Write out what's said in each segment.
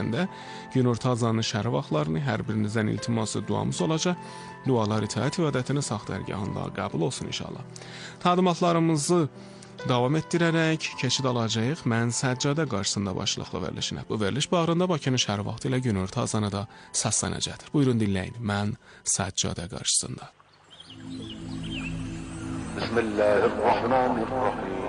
Günorta azanının şərif vaxtlarını hər birinizdən iltiması duamız olacaq. Dualar itaət ibadətini sağ dərgahında qəbul olsun inşallah. Təlimatlarımızı davam etdirərək keçid alacağıq. Mən Səccadə qarşısında başlıqlı verilişinə. Bu veriliş bağrında Bakının şərif vaxtı ilə günorta azanı da səslənəcəkdir. Buyurun dinləyin. Mən Səccadə qarşısında. Bismillahirrahmanirrahim.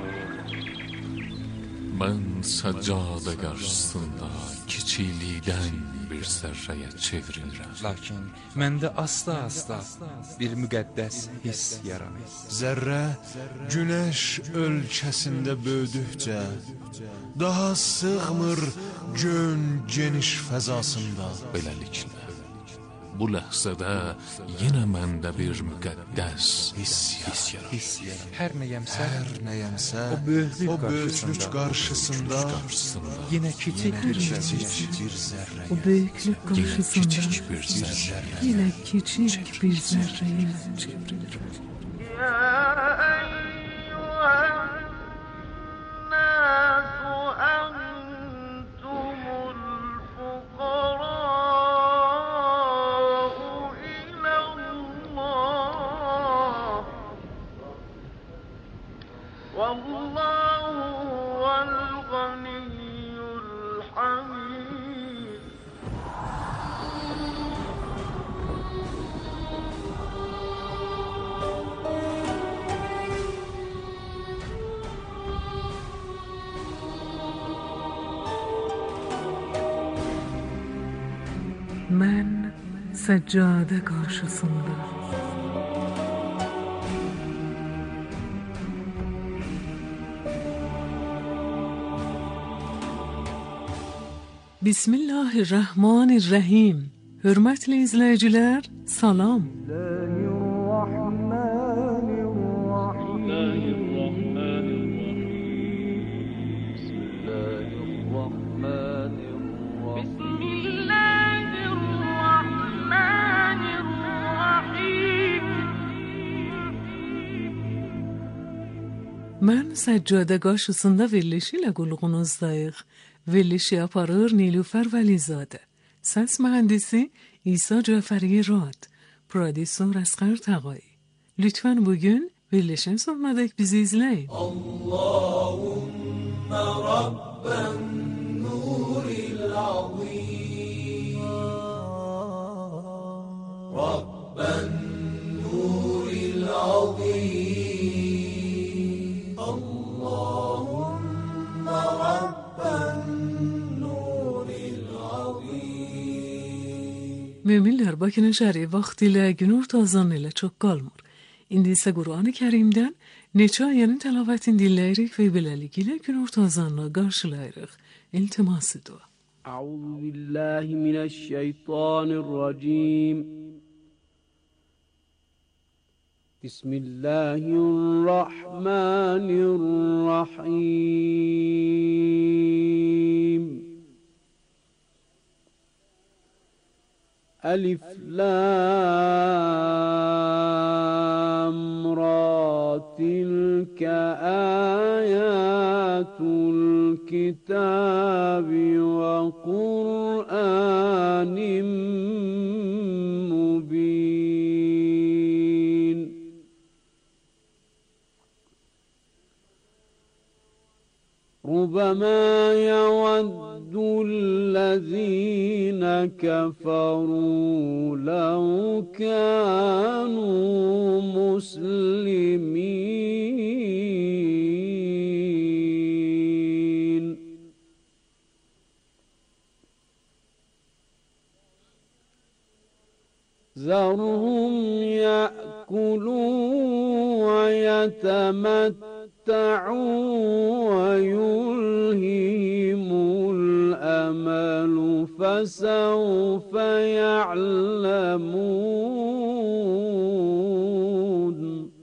Mən Səccadə qarşısında kiçiklikdən bir zərrəyə çevrilirəm. Lakin məndə asta-asta bir müqəddəs hiss yaranır. Zərrə günəş ölkəsində böyüdükcə daha sığmır gön geniş fəzasında. Beləliklə, bu ləhzədə yenə məndə bir müqəddəs hiss yaranır. Hər nəyəmsə, O böyüklük qarşısında yenə kiçik bir zərrə. O böyüklük qarşısında Kiçik bir zərrə. yenə kiçik bir zərrəyə çevrilir. Mən Səccadə qarşısında Bismillahirrahmanirrahim. Hörmətli izləyicilər, salam. Mən Səccadə qarşısında verilişi ilə qulluğunuzdayıq. Verilişi aparır Nilüfer Vəlizadə. Səs mühəndisi İsa Cəfəri Rad. Prodüser Əsqər Tağay. Lütfen bugün verilişin sonuna dek bizi izleyin. Allahümme Rabben nuril azim. Rabben nuril azim. Allahümme Rabben nuril azim. Müminler Bakının şəri vaxtilə günorta azanı ilə çox qalmır. İndi isə Qur'an-ı Kərimdən neçə ayənin təlavətini dinləyirik və beləliklə günorta azanına qarşılayırıq. İltiması dua. Əuzu billahi mineşşeytanirracim. Bismillahirrahmanirrahim. Elif Lam Ra tilke ayatul kitabi ve Kur'anim mubin. Rubama yawaddu الذين كفروا لو كانوا مسلمين ذرهم يأكلوا ويتمتعوا ويلههم الأمل فسوف يعلمون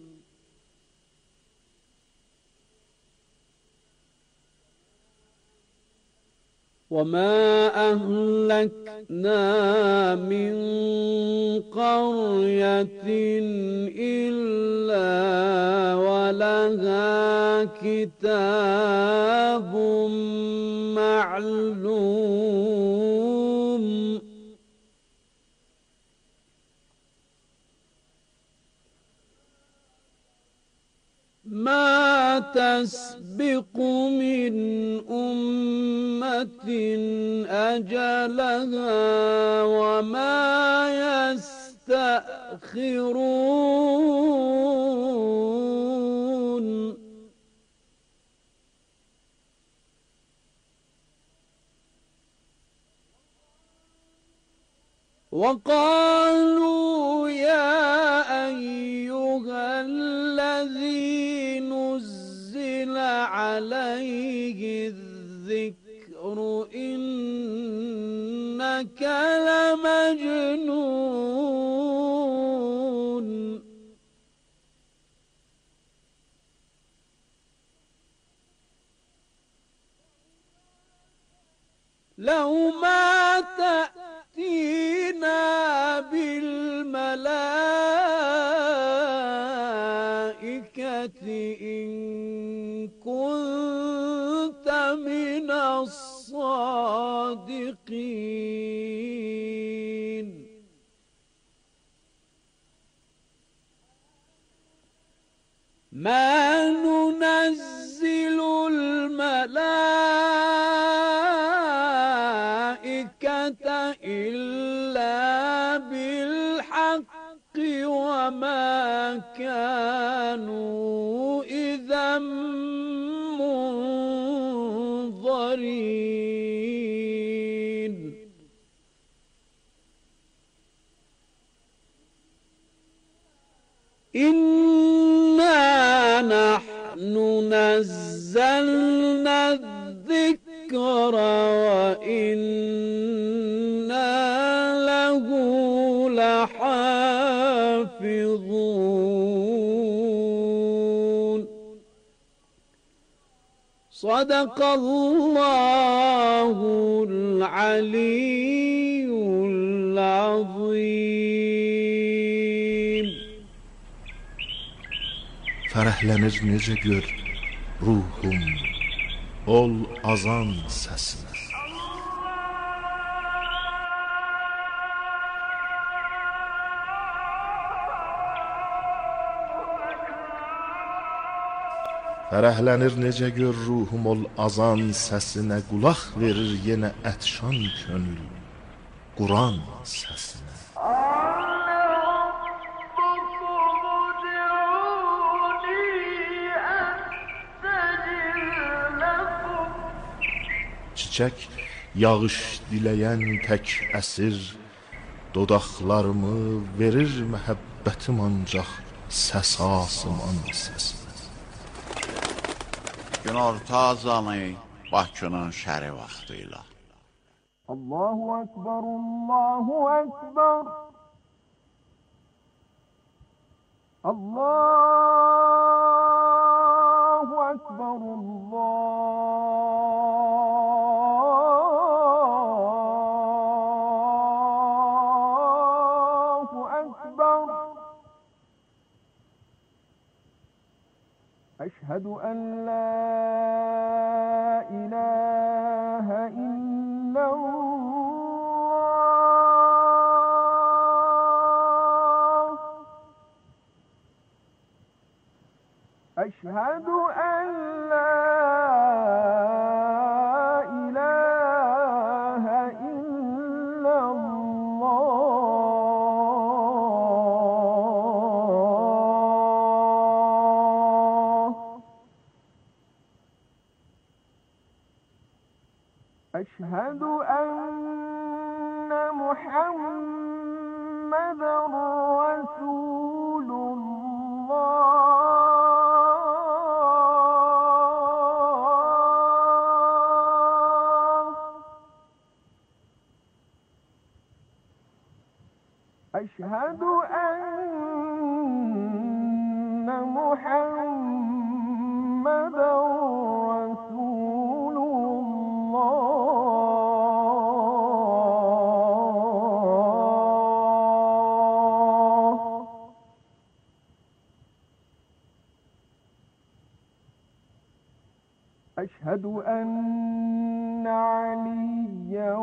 وما أهلكنا من قرية إلا ولها كتاب معلوم تسبق من أمة أجلها وما يستأخرون وقالوا يا أيها الذي نزل عليه الذكر إنك لمجنون لو ما تأتينا بالملائكة إن كنت من الصادقين ما ننزل الملائكة إلا بالحق وما كانوا إذا منظرين إنا نحن نزلنا الذكر وإنا له لحافظون صدق الله العلي العظيم. Fərəhlənir necə gör ruhum, ol azan səsinə. Fərəhlənir necə gör ruhum, ol azan səsinə. Qulaq verir yenə ətşan könül Quran səsinə. Çiçək yağış diləyən tək əsir, dodaqlarımı verir məhəbbətim ancaq səs asıman səsinə. Günorta azanı Bakının şəri vaxtı ilə. Allahu Ekber, Allahu Ekber. Allahu Ekber, Allahu Ekber. Eşhedü en la ilahe illallah. Eşhedü en la ilahe illallah. Eşhedü enne Muhammeden Resulullah. Eşhedü enne Muhammeden أشهد أن عليا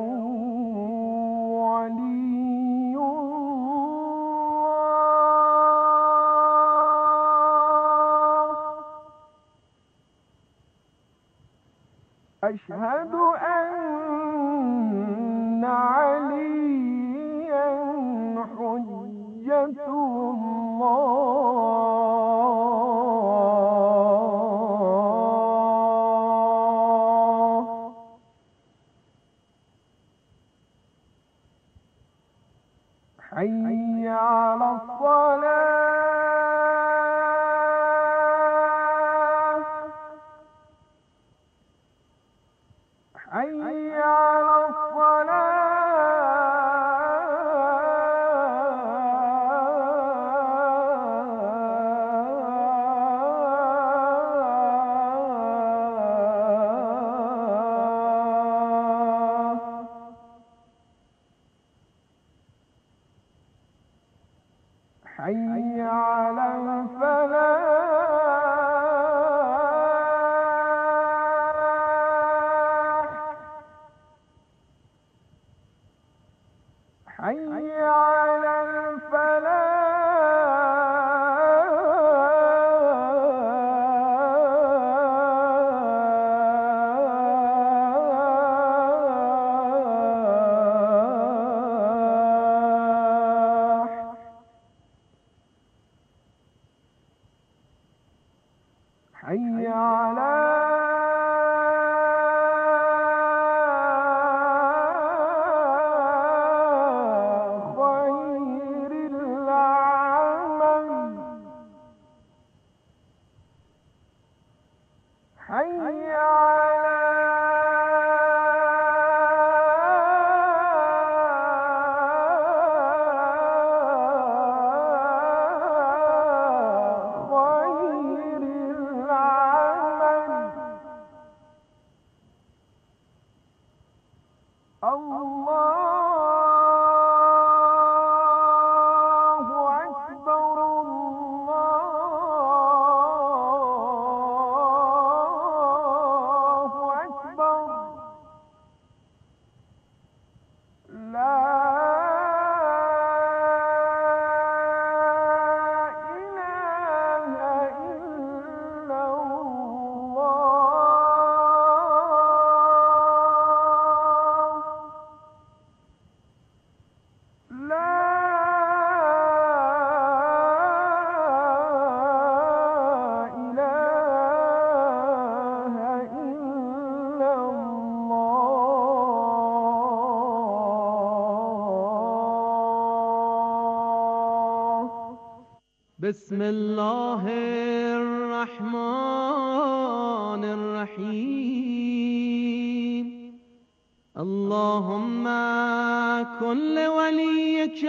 ولي الله. أشهد أن عليا حجة الله حي على الصلاة حي على حي على الفلاح حي على الفلاح حي على خير العمل حي على خير العمل الله أكبر الله أكبر لا إله إلا الله لا إله إلا الله بسم الله الرحمن الرحيم اللهم كن لوليك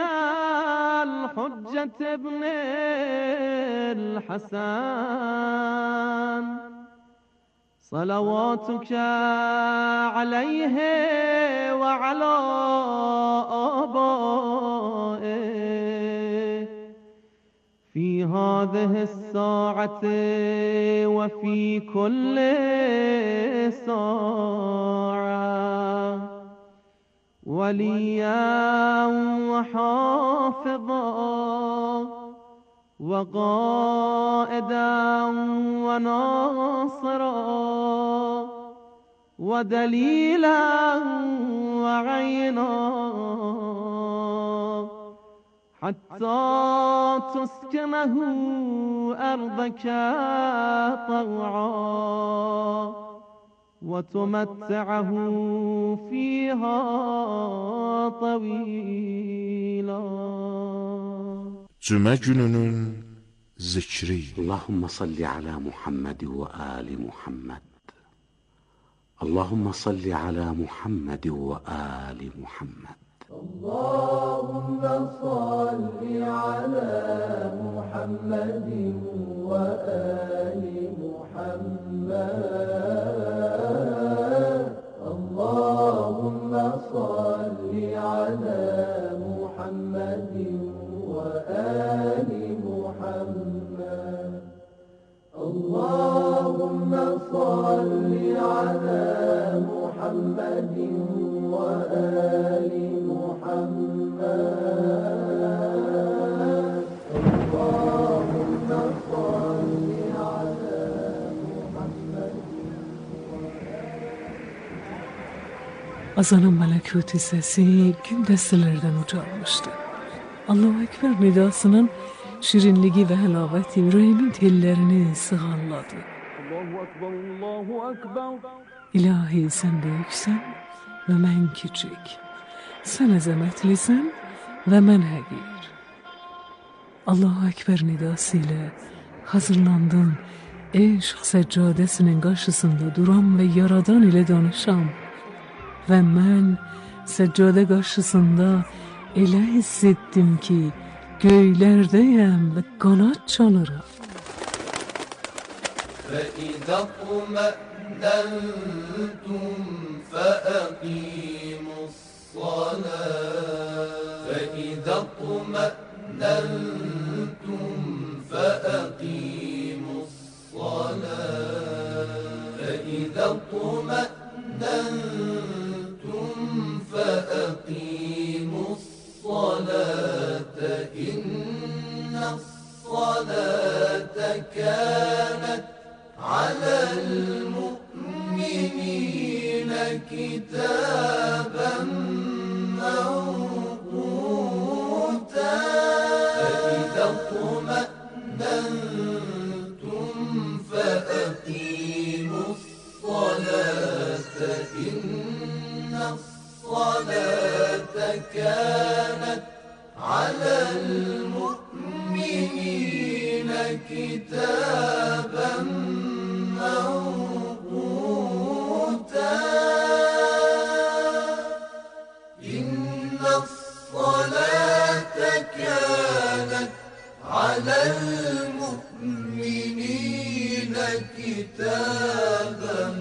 الحجة ابن الحسن صلواتك عليه وعلى آبائه في هذه الساعة وفي كل ساعة وليا وحافظا وقائدا وناصرا ودليلا وعينا حتى تسكنه أرضك طوعا وتمتعه فيها طويلا. Cümə gününün zikri. اللهم صل على محمد وآل محمد. اللهم صل على محمد وآل محمد. اللهم صل على محمد وآل محمد. اللهم صل على محمد وآل محمد. اللهم صل على محمد وآل محمد. اللهم صل على محمد Azanın mələkuti səsi gün dəstələrdən ucalmışdı. Allahu Ekber nidasının şirinliği və həlavæti ürəyimin tellərini sığalladı. Allahu Ekber. İlahi sən böyüksən və mən kiçik. Sən əzəmətlisən və mən həqir. Allahu Ekber nidası ilə hazırlandım. Eşq səccadəsinin qarşısında duram və yaradan ilə danışam. Və mən səccadə qarşısında elə hiss etdim ki, göylərdəyəm və qanad çalıram. فَإِذَا اطْمَأْنَنْتُمْ فَأَقِيمُوا الصَّلَاةَ فَإِذَا اطْمَأْنَنْتُمْ فَأَقِيمُوا الصَّلَاةَ فَإِذَا اطْمَأْنَنْتُمْ فَأَقِيمُوا الصَّلَاةَ إِنَّ الصَّلَاةَ كَانَتْ على المؤمنين كتابا موقوتا فإذا اطمأننتم فأقيموا الصلاة إن الصلاة كانت على المؤمنين كتابا موقوتا إن الصلاة كانت على المؤمنين كتابا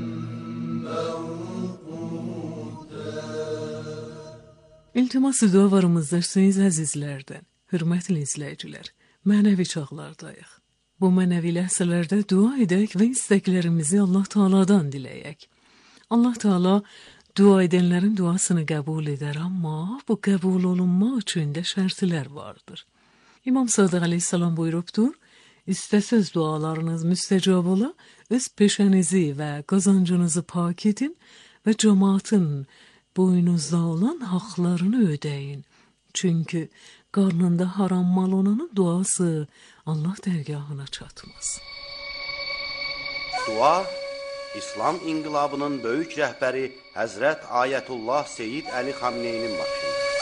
موقوتا. İltimas-ı dualarımızdasınız əzizlərdən, hörmətli izləyicilər, mənəvi çağlardayıq. Bu mənəvi ləhsələrdə dua edək və istəklərimizi Allah Taala'dan diləyək. Allah Taala dua edənlərin duasını qəbul edər, amma bu qəbul olunmaq üçün də şərtlər vardır. İmam Sadiq əleyhissalam buyurubdur, istəsəz dualarınız müstəcab ola, öz peşənizi və qazancınızı pak edin və cəmaatın boynuzda olan haqlarını ödəyin. Çünki qarnında haram mal olanın duası Allah dərgahına çatmaz. Dua, İslam inqilabının böyük rəhbəri Həzrət Ayətullah Seyyid Əli Xamneynin başındadır.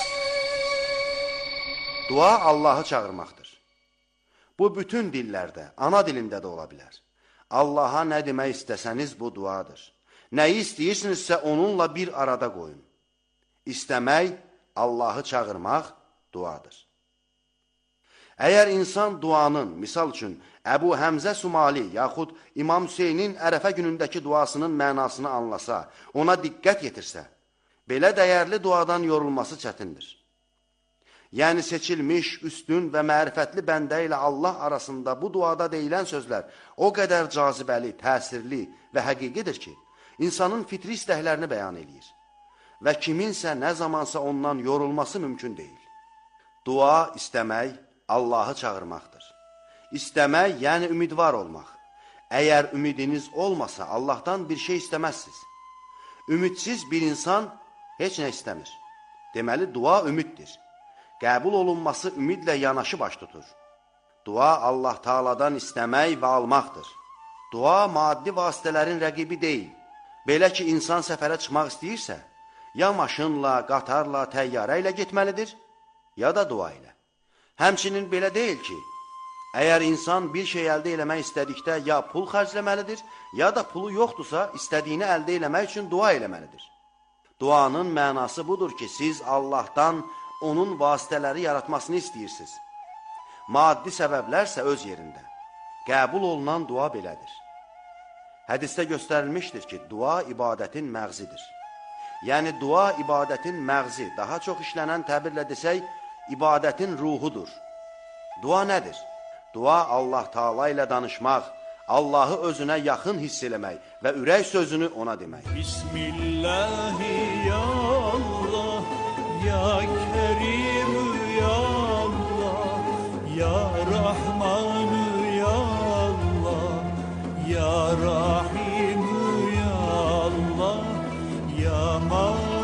Dua Allahı çağırmaqdır. Bu bütün dillərdə, ana dilində də ola bilər. Allaha nə demək istəsəniz bu duadır. Nəyi istəyirsinizsə onunla bir arada qoyun. İstəmək, Allahı çağırmaq duadır. Əgər insan duanın, misal üçün, Əbu Həmzə Sumali yaxud İmam Hüseynin Ərəfə günündəki duasının mənasını anlasa, ona diqqət yetirsə, belə dəyərli duadan yorulması çətindir. Yəni seçilmiş, üstün və mərifətli bəndə ilə Allah arasında bu duada deyilən sözlər o qədər cazibəli, təsirli və həqiqidir ki, insanın fitri istəklərini bəyan edir və kiminsə nə zamansa ondan yorulması mümkün deyil. Dua istəmək, Allahı çağırmaqdır. İstəmək, yəni ümidvar olmaq. Əgər ümidiniz olmasa, Allahdan bir şey istəməzsiniz. Ümidsiz bir insan heç nə istəmir. Deməli, dua ümiddir. Qəbul olunması ümidlə yanaşı baş tutur. Dua Allah Taala'dan istəmək və almaqdır. Dua maddi vasitələrin rəqibi deyil. Belə ki, insan səfərə çıxmaq istəyirsə, ya maşınla, qatarla, təyyarə ilə getməlidir, ya da dua ilə. Həmçinin belə deyil ki, əgər insan bir şey əldə eləmək istədikdə ya pul xərcləməlidir, ya da pulu yoxdursa, istədiyini əldə eləmək üçün dua eləməlidir. Duanın mənası budur ki, siz Allahdan onun vasitələri yaratmasını istəyirsiniz. Maddi səbəblərsə öz yerində. Qəbul olunan dua belədir. Hədisdə göstərilmişdir ki, dua ibadətin məğzidir. Yəni, dua ibadətin məğzi, daha çox işlənən təbirlə desək, ibadətin ruhudur. Dua nədir? Dua Allah Taala ilə danışmaq, Allahı özünə yaxın hiss eləmək və ürək sözünü ona demək. Bismillahi ya Allah, ya Kerim ya Allah, ya Rahman ya Allah, ya Rahim ya Allah, ya Malik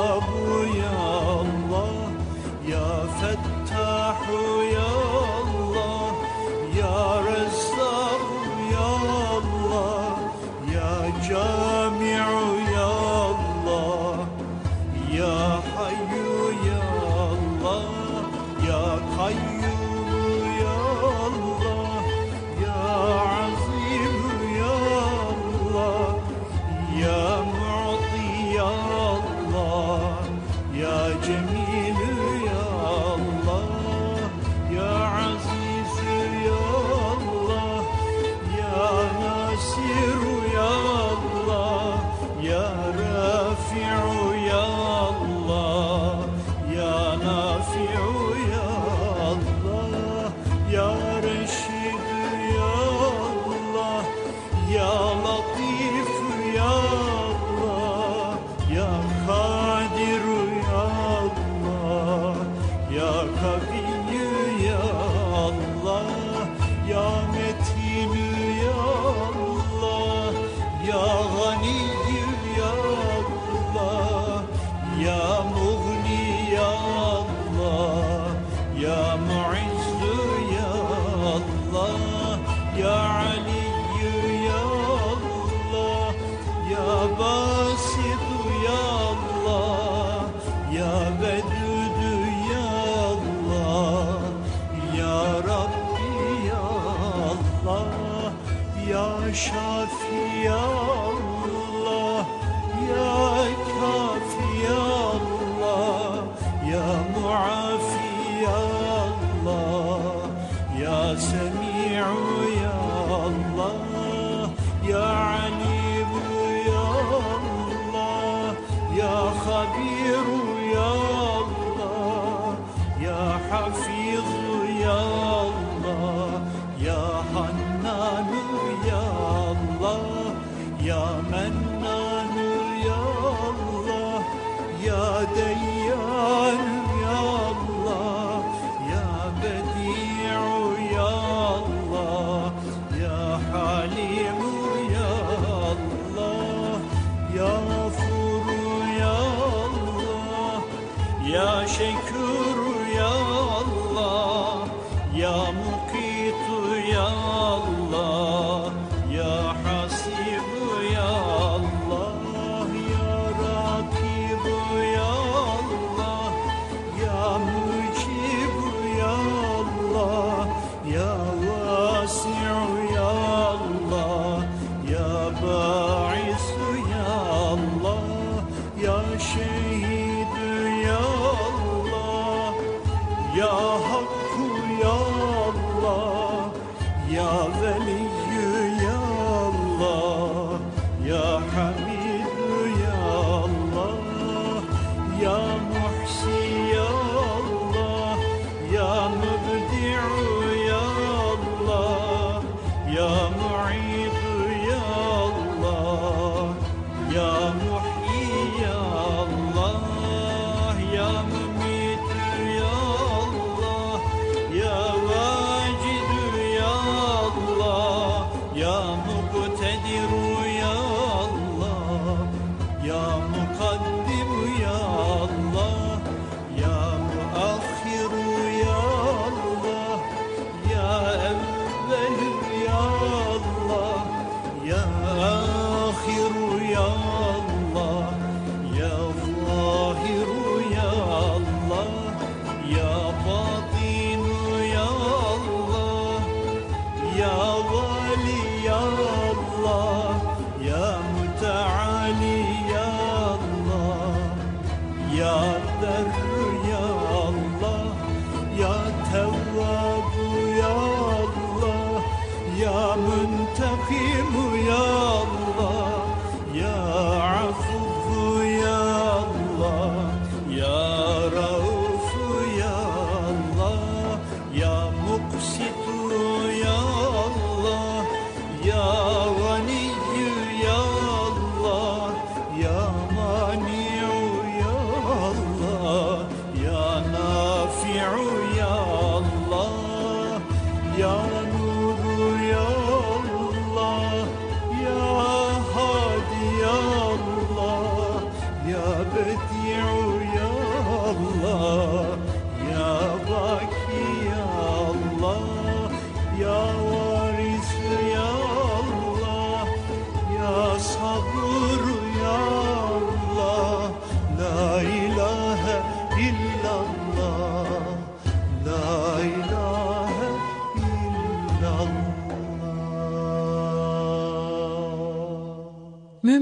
Vehhabu ya Allah, ya Fettahu ya Allah, ya Rezzaku ya Allah, ya Cami'u ya Allah, ya Hayyu ya Allah, ya Kayyum ya Allah, ya Azim ya Allah, ya Mu'ti ya Allah, ya Cemil ya Allah, ya Aziz ya Allah, ya Nasir ya Allah, ya Rafi'u ya Allah, ya Nafi'u ya Allah, ya Reşid ya Allah, ya Latif ya Allah, ya Kadir ya Allah, ya Kaviyyü ya Allah, ya Metin ya Allah, ya Ganiyyü ya Allah, ya Mughni ya Allah, ya Mu'izzu ya Allah, ya Aliyyü ya Allah, ya Basitu ya Allah, ya Vedudü ya Allah, ya Rabbi ya Allah, ya Şafi ya Allah, ya Kafi ya Allah, ya Muafi ya Allah, ya Semi'u ya Allah, ya Alimu ya Allah, ya Habiru ya Allah, ya Hafizu ya Allah, ya Hannanu ya Allah, ya Mennanu ya Allah, ya Deyyanu ya Allah, ya Bedi'u ya Allah, ya Halimu ya Allah, ya Gafuru ya Allah, ya Şekuru ya Allah, ya Mukitu ya Allah, ya Hasibu ya Allah, ya Rakibu ya Allah, ya Mucibu ya Allah, ya Vasi'u ya Allah, ya Ba'isu ya Allah, ya Şehidu ya Allah, ya Hakku ya Allah, ya Veliyyü ya Allah, ya Hamidu ya Allah, ya Muhsi ya Allah, ya Mübdi'u ya Allah, ya Mu'idu ya Allah, ya Muhyi ya Allah, ya Mümitu ya Allah, ya Vacidu ya Allah, ya Muqtediru ya Allah, ya Mukaddimu ya Allah, ya Muakhiru ya Allah, ya Evvelu ya Allah, ya Akhiru ya Allah, ya Zahiru ya Allah, ya Batinu ya Allah, ya Vali ya Allah, ya Mutaali ya Allah, ya Berru ya Allah, ya Tevvabu ya Allah, ya Muntakimu ya Allah, ya Afufu ya Allah, ya Raufu ya Allah, ya Muqsitu ya Allah, ya Ganiyyü ya Allah, ya Mani'u ya Allah,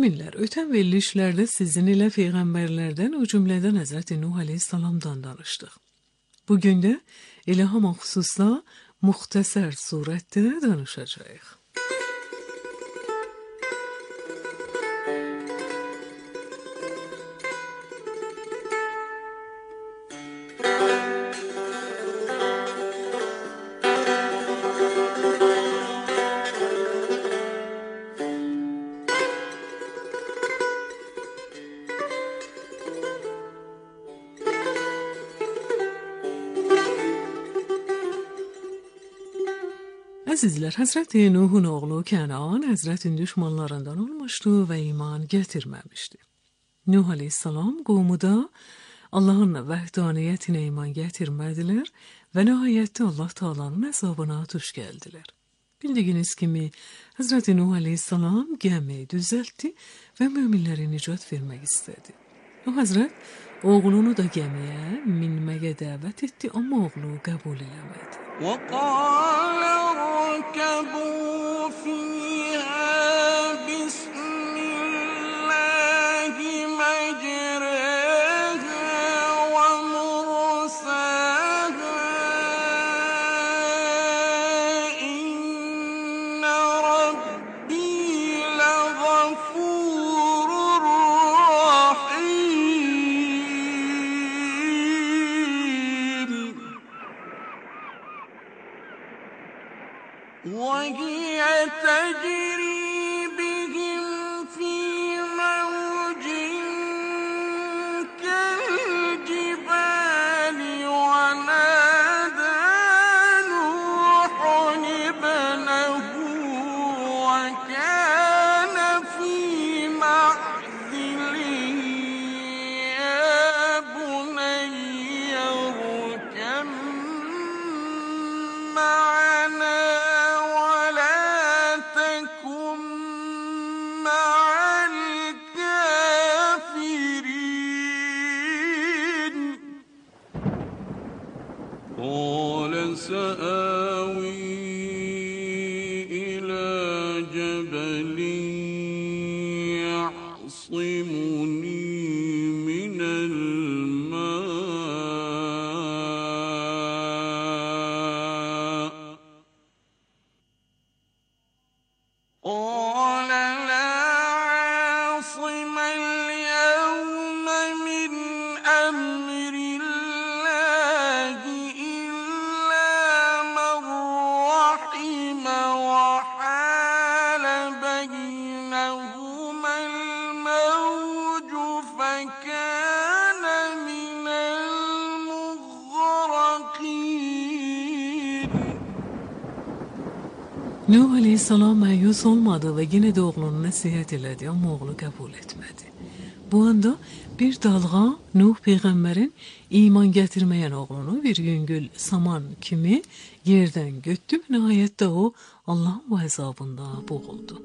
Möminlər, ötən verilişlərdə sizin ilə peyğəmbərlərdən, o cümlədən Həzrəti Nuh əleyhissalamdan danışdıq. Bugün də elə həmin xüsusda müxtəsər surətdə danışacağıq. Əzizlər, Həzrəti Nuhun oğlu Kənan Həzrətin düşmanlarından olmuşdu və iman gətirməmişdi. Nuh aleyhissalam qovmu da Allahın vəhdaniyyətinə iman gətirmədilər və nəhayətdə Allah Taala'nın əzabına tuş gəldilər. Bildiyiniz kimi Həzrəti Nuh aleyhissalam gəmi düzəltdi və möminləri nicat vermək istədi. O Həzrət oğlunu da gəmiyə minməyə dəvət etdi, amma oğlu qəbul eləmədi. وقال اركبوا فيها بسم الله مجريها ومرساها إن ربي لغفور رحيم وهي تجري بهم في موج كالجبال ونادى نوح ابنه وكان في معزل يا بني اركب معنا سآوي إلى جبل يعصمني من الماء قال لا عاصم اليوم من أمر الله وحال بينهما الموج فكان من المغرقين. Nuh aleyhissalam məyus olmadı və yenə də oğlunu nəsihət elədi, amma oğlu qəbul etmədi. Bu anda bir dalğa Nuh peyğəmbərin iman gətirməyən oğlunu bir yüngül saman kimi yerdən götdü. Nəhayətdə o Allahın əzabında boğuldu.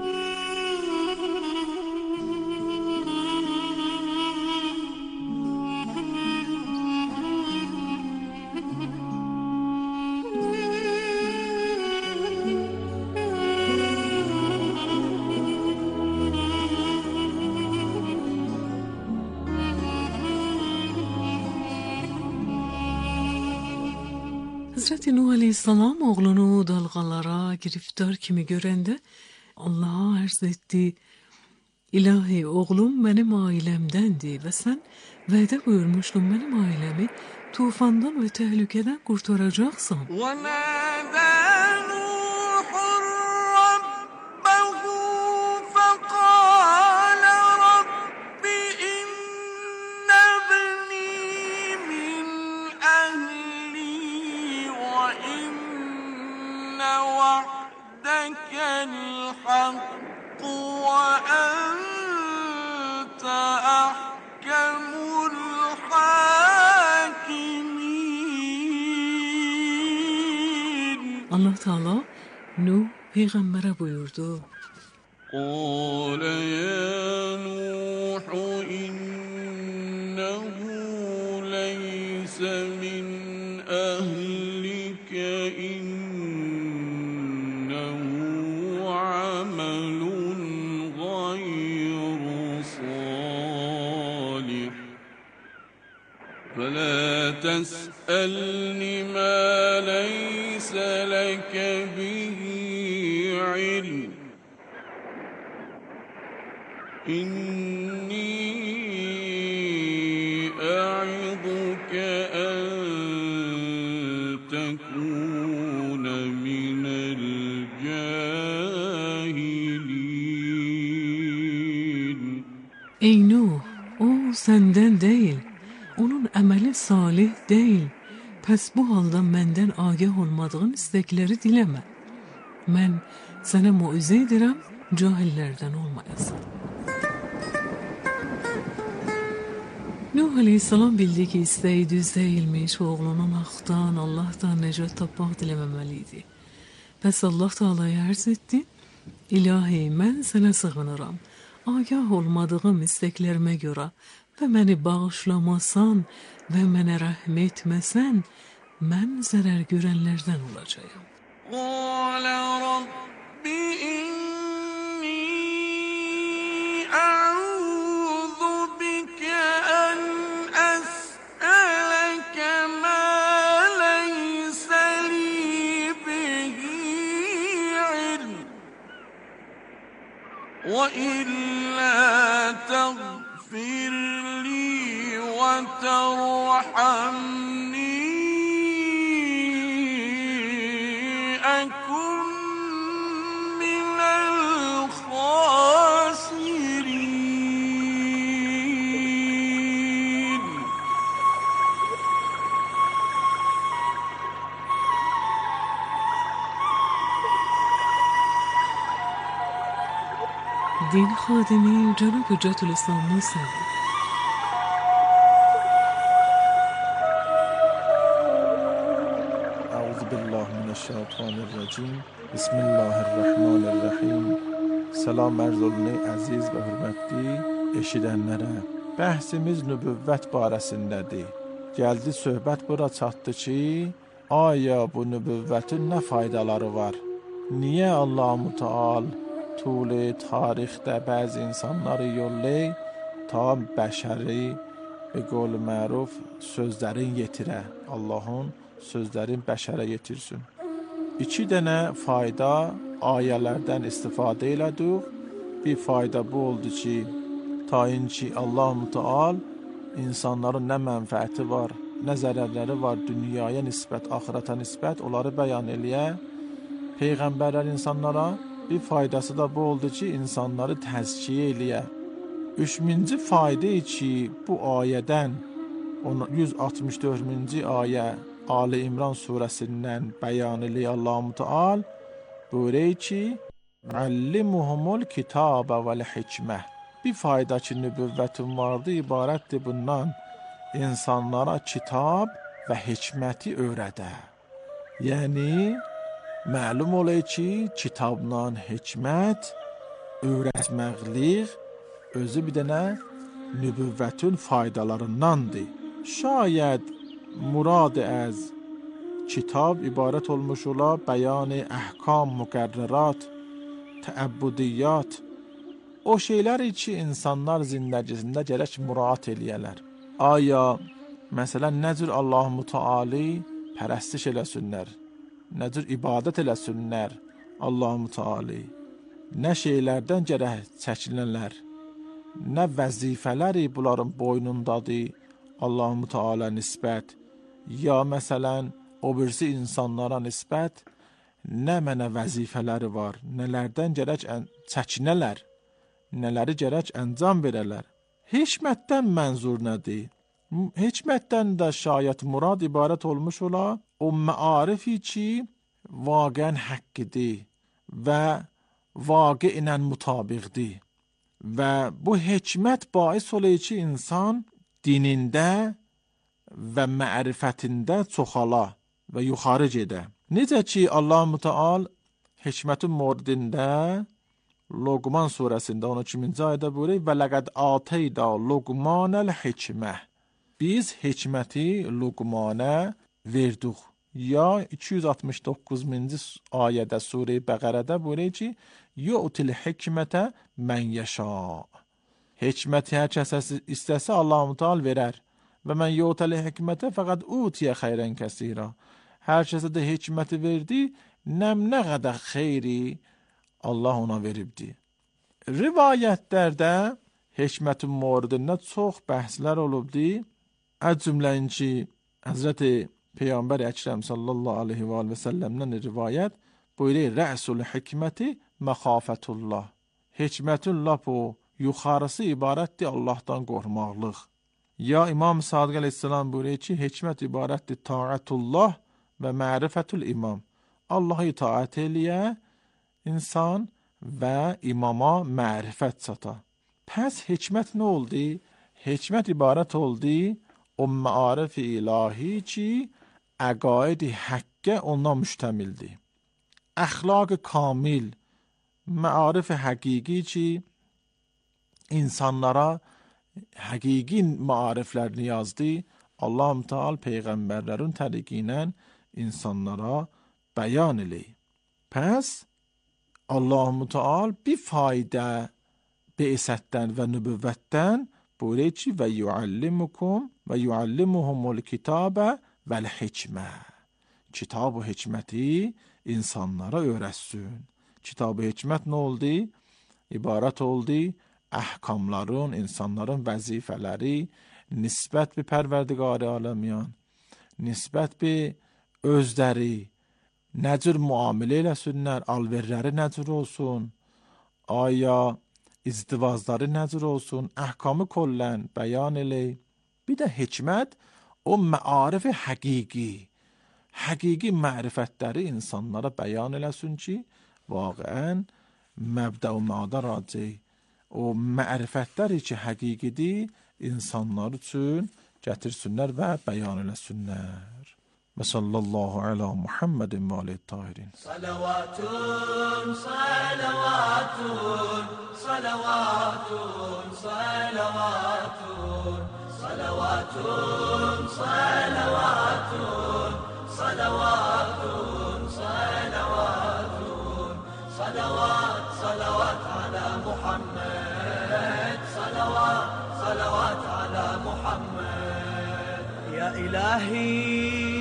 Həzrəti Nuh aleyhissalam oğlunu dalğalara giriftar kimi görəndə Allah'a ərz etdi: İlahi, oğlum mənim ailəmdəndir və sən vədə buyurmuşdun mənim ailəmi tufandan və təhlükədən qurtaracaqsan. وعدك الحق وأنت أحكم الحاكمين. Allah Teala Nuh peygambere buyurdu: قال يا نوح إنه ليس من أهلك إنه عمل غير فلا تسألني ما ليس لك به علم إني أعظك أن تكون من الجاهلين. ey Nuh, o senden değil, onun əməli salih değil. Pəs bu halda məndən agah olmadığın istekleri dileme. Mən sənə muizə edirəm, cahillərdən olmayasın. Nuh aleyhisselam bildi ki isteği düz değilmiş, oğlunun haktan, Allah'tan necat tapmaq diləməməliydi. Pəs Allah Teala'ya arz etdi, İlahi, mən sənə sığınıram. Agah olmadığım isteklerime görə və məni bağışlamasan və mənə rəhm etməsən, mən zərər görənlərdən olacağım. قال رب إني أعوذ بك أن أسألك ما ليس لي به علم وإلا تغفر لي وترحمني أكن من الخاسرين. Din xadimi Cənab Hüccətül-İslam Musa. Euzubillahimineşşeytanirracim. Bismillahirrahmanirrahim. Salam ərz olunay əziz və hörmətli eşidənlərə. Bəhsimiz nübüvvət barəsindədir. Gəldi söhbət bura çatdı ki, aya bu nübüvvətin nə faydaları var? Niyə Allah-u Teala tuli tarixdə bəzi insanları yollay ta bəşəri به قول معروف sözlərin yetirə. Allahın sözlərin bəşərə yetirsin. 2 dənə fayda ayələrdən istifadə elədik. Bir fayda bu oldu ki, tayinki Allah-u Teala insanların nə mənfəəti var, nə zərərləri var dünyaya nisbət, axirətə nisbət, onları bəyan eləyə. Peyğəmbərlər insanlara bir faydası da bu oldu ki, insanları təzkiyə eləyə. 3-cü fayda ki, bu ayədən 164-cü ayə Ali İmran surəsindən bəyan eləyir Allah-u Teala buyurur ki, "Allimuhumul kitaba vel hikmə." Bir fayda ki, nübüvvətin vardı, ibarətdir bundan insanlara kitab və hikməti öyrədə. Yəni məlum olayı ki, kitabla hikmət öyrətməklik özü bir dənə nübüvvətin faydalarındandır. Şayad murad az kitab ibarət olmuş ola bəyan əhkam, müqərrərat, təəbbudiyyat, o şeylər ki, insanlar zindəgisində gərək muraat eləyələr. Aya, məsələn, nə cür Allah-u Teala pərəstiş eləsinlər, nə cür ibadət eləsinlər Allah-u Teala, nə şeylərdən gərək çəkinənlər, nə vəzifələri bunların boynundadır Allah-u Teala nisbət, ya məsələn, o birisi insanlara nisbət, nə mənə vəzifələri var, nələrdən gərək çəkinələr, nələri gərək əncam verələr. Hikmətdən mənzur nədir? Hikmətdən də şayət murad ibarət olmuş ola, o məarifi ki, vaqən həqqidir və vaqe ilə mutabiqdir. Və bu hikmət bais olayı ki, insan dinində və mərifətində çoxala və yuxarı gedə. Necə ki, Allah-u Teala hikmətin mordində Loqman surəsində 12-ci ayədə buyurur və ləqəd ateyda Loqmanəl hikmə. Biz hikməti Loqmana verdik. Ya 269-cu ayədə Surə-i Bəqərədə buyurur ki, yu'til hikmətə mən yəşa. Hikməti hər kəsə istəsə Allah-u Teala verər və mən yu'tal hikmətə fəqad utiyə xeyrən kəsira. Hər kəsə də hikməti verdi, nə qədər xeyri Allah ona veribdi. Rivayətlərdə hikmətin moridində çox bəhslər olubdi. Az cümlənci Həzrəti Peyğəmbər Əkrəm sallallahu aleyhi və səlləmdən rivayət buyuruyor, rəsul hikməti məxafətullah. Hikmətin lapu yuxarısı ibarətdir Allahdan qorxmaqlıq. Ya İmam Sadiq əleyhissalam buyuruyor ki, hikmət ibarətdir taatullah və mərifətul imam. Allah'a itaat eləyə insan və imama mərifət çata. Pəs hikmət nə oldu? Hikmət ibarət oldu o məarif-i ilahi ki, əqaid-i həqqə ondan müştəmildir. Əxlaq-ı kamil, məarif-i həqiqi ki, insanlara həqiqi maariflərini yazdı. Allah-u Teala peyğəmbərlərin təriqi ilə insanlara bəyan eləyir. Pəs Allah-u Teala bir faydə beysətdən və nübüvvətdən buyuruyor ki, və yuallimukum və yuallimuhumul kitabə vəl hikmə. Kitab-ı hikməti insanlara öyrətsin. Kitab-ı hikmət nə oldu? İbarət oldu əhkamların, insanların vəzifələri, nisbət bir pərverdigar-ı aləmiyan, nisbət bir özləri, nəcür müamilə eləsinlər, alverləri nəcür olsun, aya izdivazları nəcür olsun, əhkamı kollən bəyan elək. Bir də hikmət o məarif-i həqiqi mərifətləri insanlara bəyan eləsin ki, vaqəən məbdə və məada raci o mərifətləri ki, həqiqidir, insanlar üçün gətirsinlər və bəyan eləsinlər. Və sallallahu ala Muhammedin və aleyhi tahirin. Salavatun, salavatun, salavatun, salavatun, salavatun, salavatun, salavatun, salavatun, salavat, salavat ala Muhammed, salavat, salavat ala Muhammed. Ya ilahi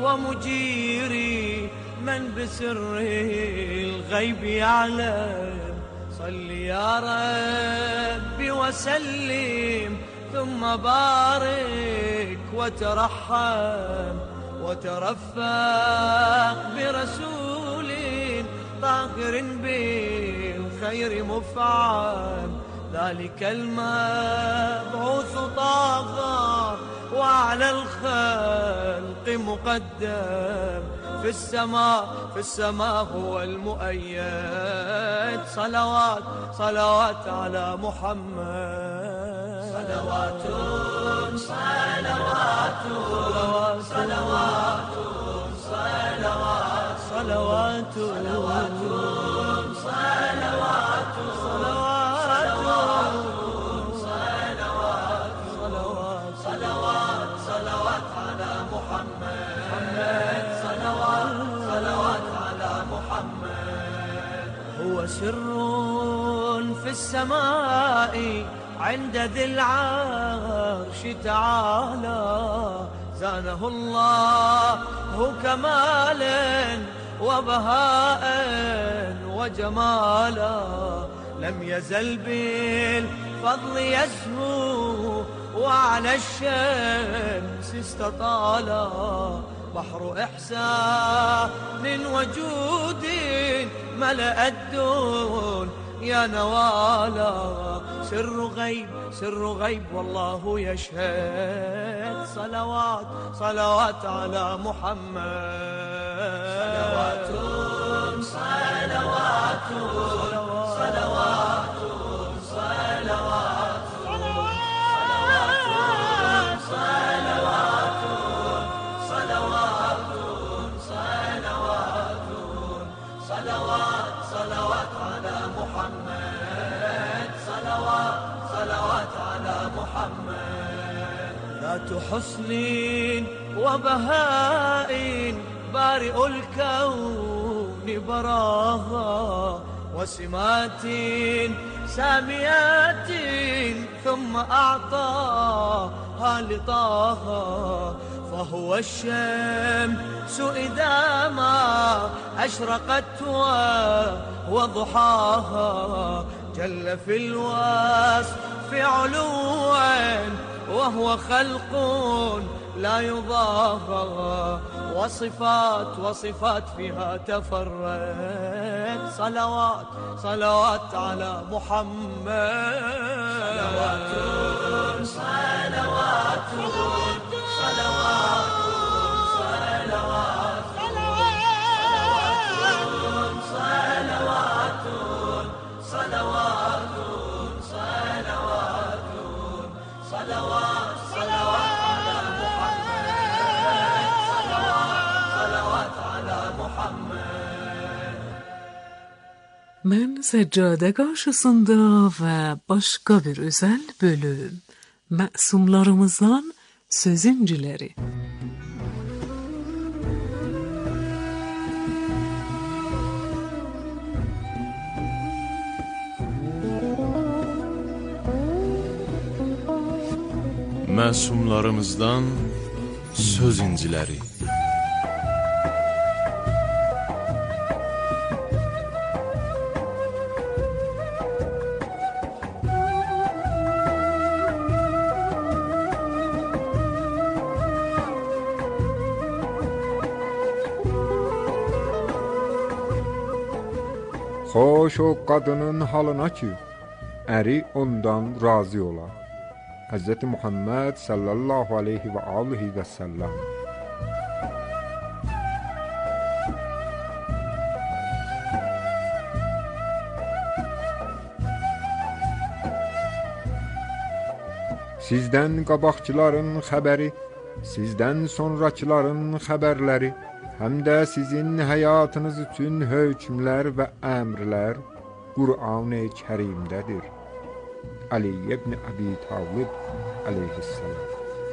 ومجيري من بسر الغيب يعلم صل يا ربي وسلم ثم بارك وترحم وترفق برسول طاهر بالخير مفعم ذلك المبعوث طاغى وعلى الخلق مقدم في السماء هو المؤيد صلوات صلوات على محمد صلوات صلوات صلوات صلوات صلوات صلوات صلوات هو سر في السماء عند ذي العرش تعالى زانه الله كمالا وبهاء وجمالا لم يزل بالفضل يزهو وعلى الشمس استطالا بحر إحسان وجود ملأ الدون يا نوالا سر غيب والله يشهد صلوات صلوات على محمد صلوات صلوات صلوات صلوات صلوات على محمد صلوات على محمد ذات حسن وبهاء بارئ الكون براها وسمات ساميات ثم أعطى آل طه فهو الشمس إذا ما أشرقت وضحاها جل في الوصف علوا وهو خلق لا يضاهى وصفات فيها تفرد صلوات على محمد صلوات Mən Səccadə qarşısında və başqa bir özəl bölüm məsumlarımızdan söz inciləri. Məsumlarımızdan söz inciləri. Xoş o qadının halına ki, əri ondan razı ola. Hz. Muhammed sallallahu aleyhi və alihi və səlləm. Sizdən qabaqçıların xəbəri, sizdən sonrakıların xəbərləri, həm də sizin həyatınız üçün hökmlər və əmrlər Qur'an-ı Kərimdədir. Ali ibn Abi Talib aleyhisselam.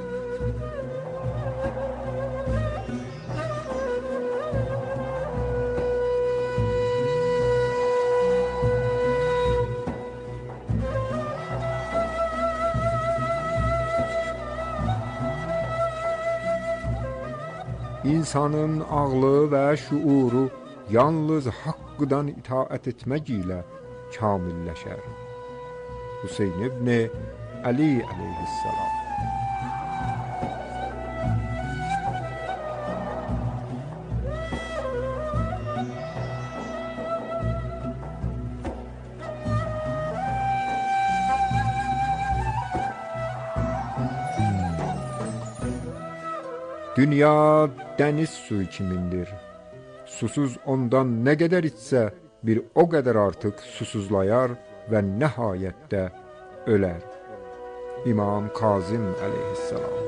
İnsanın ağlı və şuuru yalnız haqqdan itaət etmək ilə kamilləşər. Hüseyn ibn Ali aleyhisselam. Dünya dəniz suyu kimindir. Susuz ondan nə qədər içsə, bir o qədər artıq susuzlayar və nəhayətdə ölər. İmam Kazım aleyhisselam.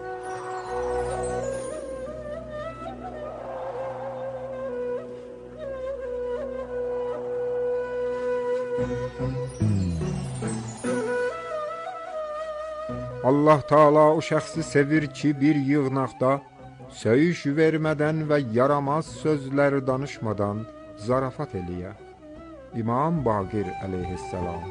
Allah Taala o şəxsi sevir ki, bir yığnaqda söyüş vermədən və yaramaz sözlər danışmadan zarafat eləyə. İmam Baqir aleyhisselam.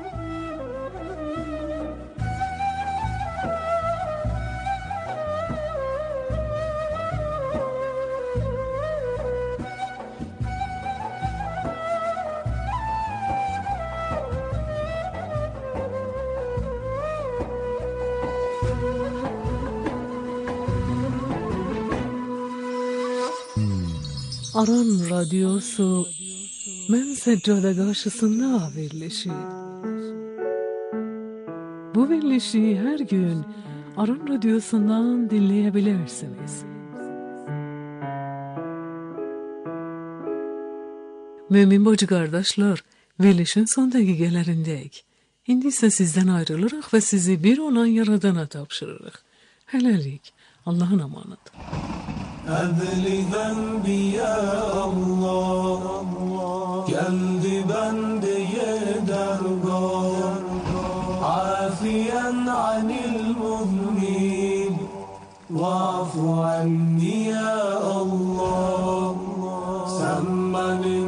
Aran Radyosu Mən Səccadə qarşısında verilişi. Bu verilişi hər gün Aran Radyosu'ndan dinleyebilirsiniz. Mümin bacı qardaşlar, verilişin son dəqiqələrindəyik. İndi isə sizdən ayrılırıq və sizi bir olan yaradana tapşırırıq. Hələlik, Allah'ın amanıdır. Əzli zənbi ya Allah, gəldi bəndəyə dərgah, afiyən anil müzmin, vafu anni ya Allah, sən mənim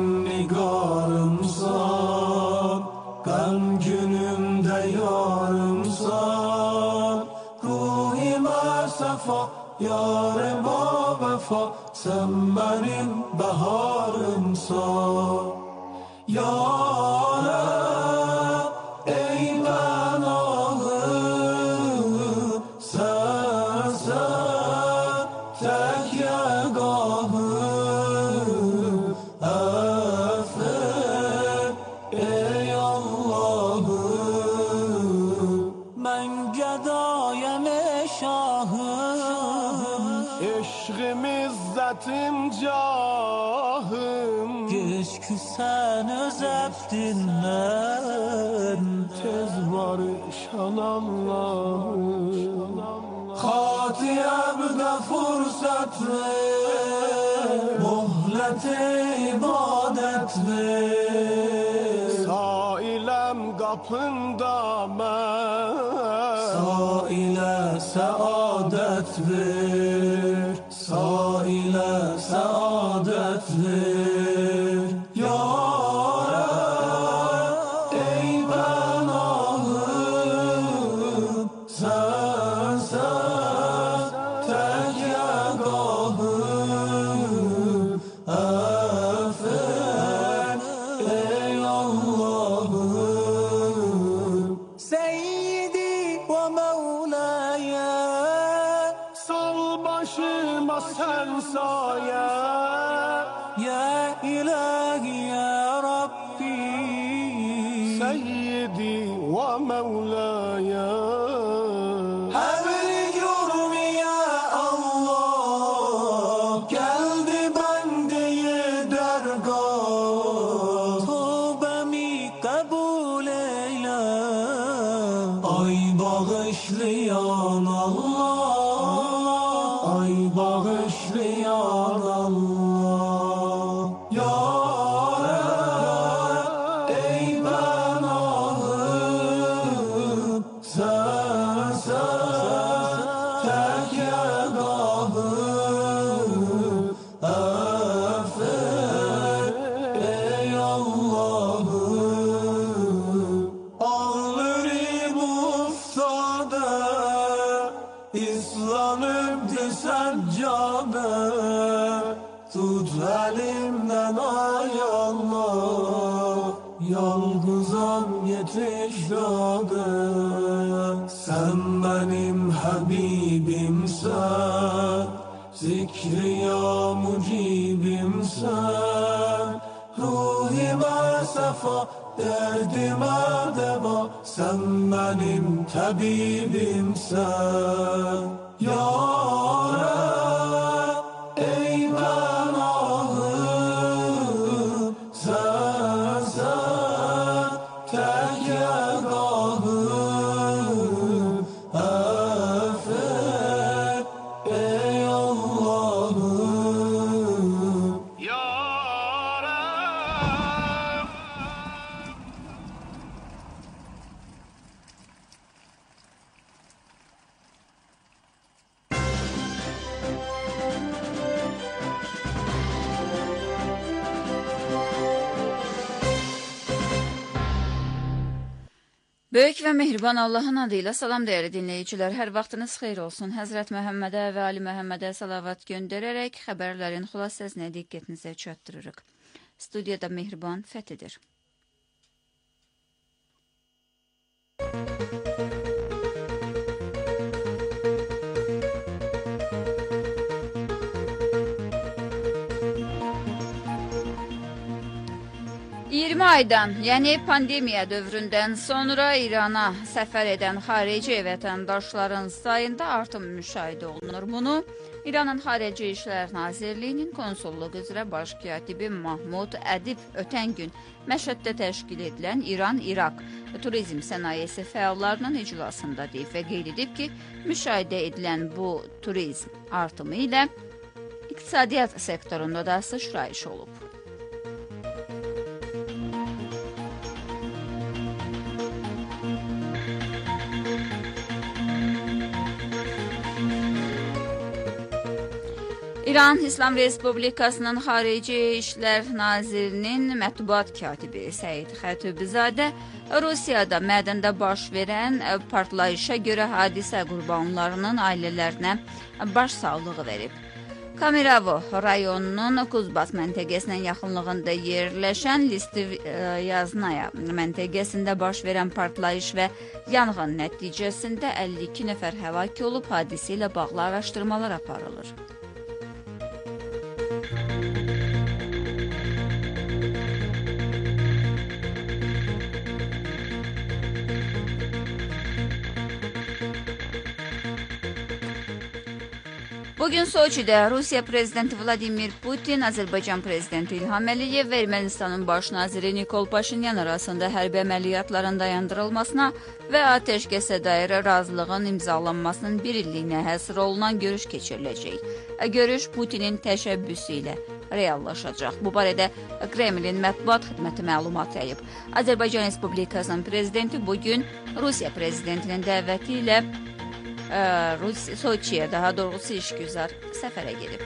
nigarımsan, qəm günümdə yarımsan, yar ba vefa, sen benim baharımsan. Yâre ey ben ahım, sen tek yegahım. Affet ey Allah'ım. Ben gedayem şahım, eşkım izzetim cahım. Geç ki sen öz eftinden, tez barışan Allah'ım. Hatiyemde fırsat ver, muhlet ibadet ver. Sailem kapında ben, saile saadet ver, saile saadet ver. Yâre ey ben ahım, sen tek yegahım. Affet ey Allah'ım. Seyyidi ve Mevlaya, sal başıma sen saye. Ya ilahi ya Rabbi, Seyyidi ve Mevlaya. Habli cürmi ya Allah, geldi bendeye dergah. Tövbemi kabul eyle, ay bağışlayan Allah, ay bağışlayan Allah. Yâre ey ben ahım, sen tek yegahım. Affet ey Allah'ım. Ağlarım ufsada, İslanıptı seccabe. Tut elimden ay Allah, yalgızam yetiş dabe. Sen benim Habibimsen, zikri ya mucibimsen. Ruhime sefa, derdime deva, sen benim tabibimsen. Yâre ey ben ahım, sen tek yegahım. Affet ey Allah'ım. Böyük ve mehriban Allah'ın adıyla salam değerli dinleyiciler. Her vaxtınız xeyir olsun. Həzrət Məhəmmədə və Ali Məhəmmədə salavat göndərərək xəbərlərin xülasəsinə diqqətinizə çatdırırıq. Studiyada Mehriban Fəthidir. aydan, yəni pandemiya dövründən sonra İrana səfər edən xarici vətəndaşların sayında artım müşahidə olunur. Bunu İranın Xarici İşlər Nazirliyinin konsulluq üzrə baş katibi Mahmud Ədib ötən gün Məşhəddə təşkil edilən İran-İraq turizm sənayesi fəallarının iclasında deyib və qeyd edib ki, müşahidə edilən bu turizm artımı ilə iqtisadiyyat sektorunda da sıçrayış olub. İran İslam Respublikasının Xarici İşlər Nazirinin mətbuat katibi Səid Xətibzadə Rusiyada mədəndə baş verən partlayışa görə hadisə qurbanlarının ailələrinə başsağlığı verib. Kamiravo rayonunun Kuzbas məntəqəsinin yaxınlığında yerləşən Listiv-Yaznaya məntəqəsində baş verən partlayış və yanğın nəticəsində 52 nəfər həlak olub, hadisə ilə bağlı araşdırmalar aparılır. Bugün Soçidə Rusiya Prezidenti Vladimir Putin, Azərbaycan Prezidenti İlham Əliyev və Ermənistanın baş naziri Nikol Paşinyan arasında hərbi əməliyyatların dayandırılmasına və atəşkəsə dair razılığın imzalanmasının bir illiyinə həsr olunan görüş keçiriləcək. Görüş Putinin təşəbbüsü ilə reallaşacaq. Bu barədə Kremlin mətbuat xidməti məlumat yayıb. Azərbaycan Respublikasının prezidenti bugün Rusiya prezidentinin dəvəti ilə Soçiyə, daha doğrusu işgüzar səfərə gedib.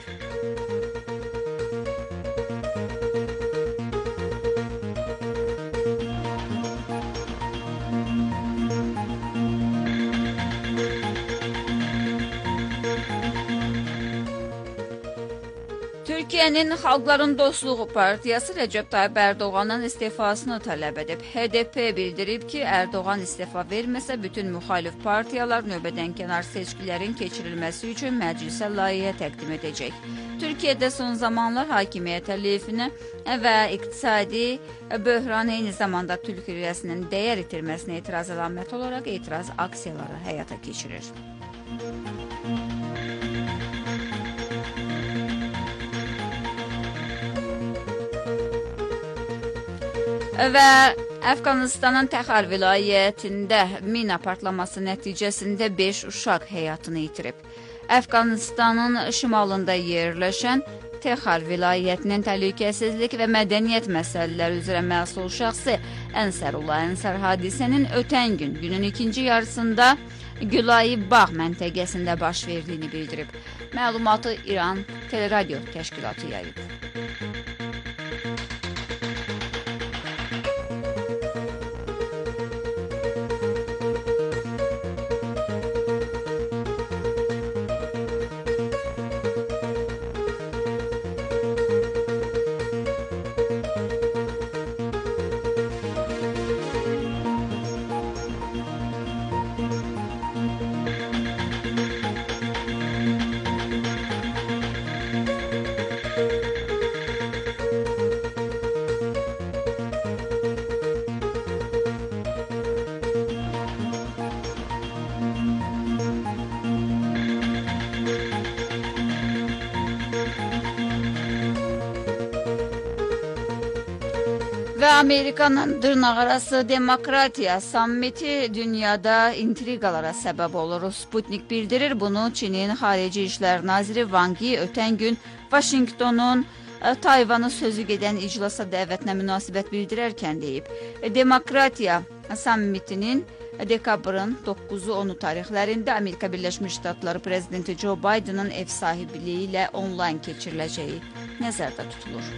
Türkiyənin Xalqların Dostluğu Partiyası Rəcəb Tayyib Ərdoğanın istifasını tələb edib. HDP bildirib ki, Ərdoğan istifa verməsə, bütün müxalif partiyalar növbədənkənar seçkilərin keçirilməsi üçün məclisə layihə təqdim edəcək. Türkiyədə son zamanlar hakimiyyət əleyhinə və iqtisadi böhran eyni zamanda Türk lirəsinin dəyər itirməsinə etiraz əlaməti olaraq etiraz aksiyaları həyata keçirir. Və Əfqanistanın Təxar vilayətində mina partlaması nəticəsində 5 uşaq həyatını itirib. Əfqanistanın şimalında yerləşən Texar vilayətinin təhlükəsizlik və mədəniyyət məsələləri üzrə məsul şəxsi Ənsərullah Ənsər hadisənin ötən günün ikinci yarısında Gülayi Bağ məntəqəsində baş verdiyini bildirib. Məlumatı İran Teleradio Təşkilatı yayıb. Və Amerikanın dırnaqarası demokratiya sammiti dünyada intriqalara səbəb olur. Sputnik bildirir bunu. Çinin Xarici İşlər Naziri Wang Yi ötən gün Vaşinqtonun Tayvanı sözü gedən iclasa dəvətinə münasibət bildirərkən deyib. Demokratiya sammitinin dekabrın 9-u 10-u tarixlərində Amerika Birləşmiş Ştatları prezidenti Joe Biden'ın ev sahibliyi ilə onlayn keçiriləcəyi nəzərdə tutulur.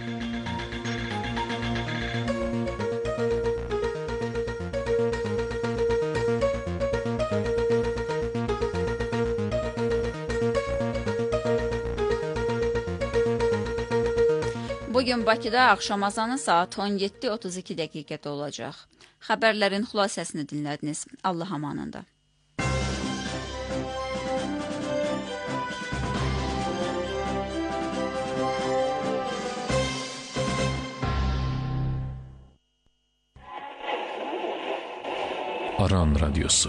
Bugün Bakıda axşam azanı saat 17:32 dəqiqədə olacaq. Xəbərlərin xülasəsini dinlədiniz. Allah amanında. Aran Radyosu.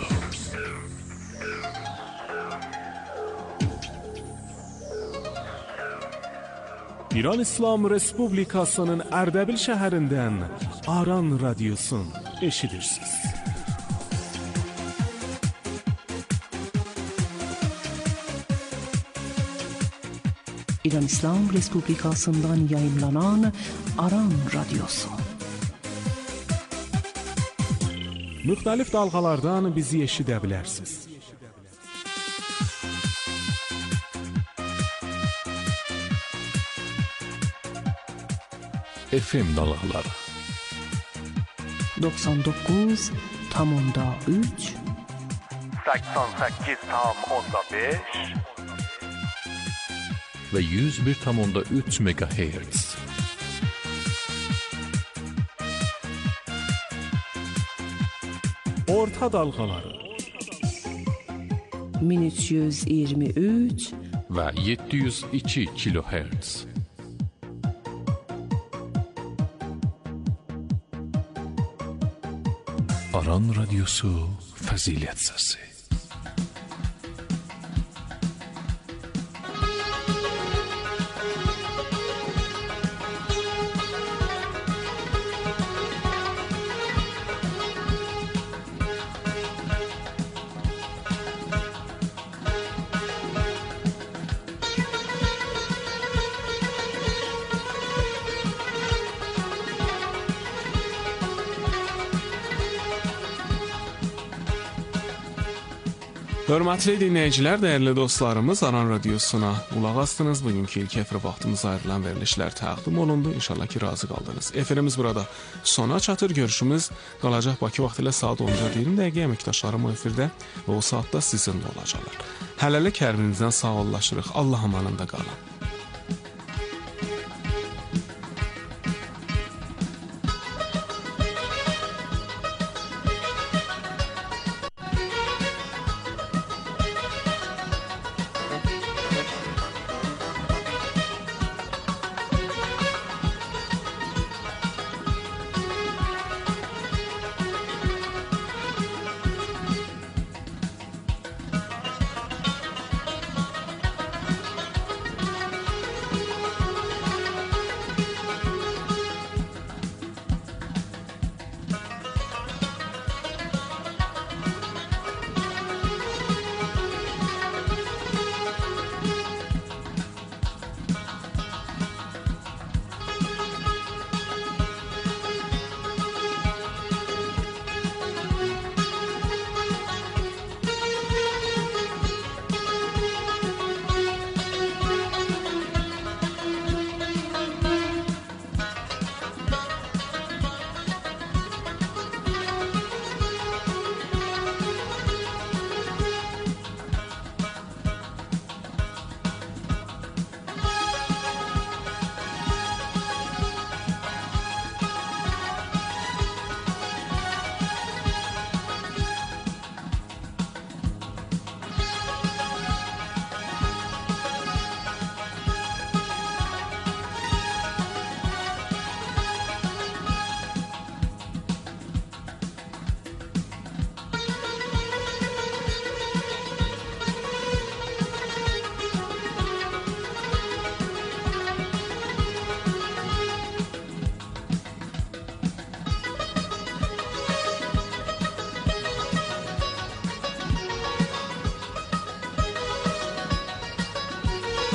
İran İslam Respublikasının Ərdəbil şəhərindən Aran Radyosun eşidirsiniz. İran İslam Respublikasından yayınlanan Aran Radyosu. Müxtəlif dalğalardan bizi eşidə bilərsiniz. FM dalğaları. 99,3 88,5 və 101,3 MHz. Orta dalğaları 1323 və 702 kHz. Aran Radyosu Fəzilət Səsi. Hörmətli dinləyicilər, dəyərli dostlarımız, Aran Radiosuna qulaq astınız. Bugünkü ilk efir vaxtımıza ayrılan verilişlər təqdim olundu. İnşallah ki, razı qaldınız. Efirimiz burada sona çatır. Görüşümüz qalacaq Bakı vaxtı ilə saat 10:20 dəqiqə əməkdaşlarım o efirdə və o saatda sizinlə olacaqlar. Hələlik hər birinizdən sağollaşırıq. Allah amanında qalın.